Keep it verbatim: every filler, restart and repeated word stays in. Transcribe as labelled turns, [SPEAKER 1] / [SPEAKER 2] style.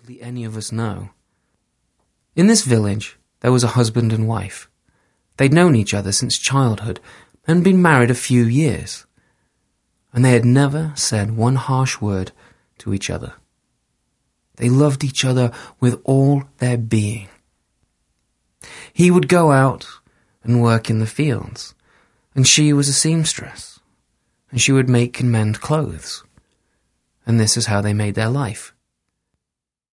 [SPEAKER 1] hardly any of us know. In this village, there was a husband and wife. They'd known each other since childhood and been married a few years, and they had never said one harsh word to each other. They loved each other with all their being. He would go out and work in the fields, and she was a seamstress, and she would make and mend clothes. And this is how they made their life.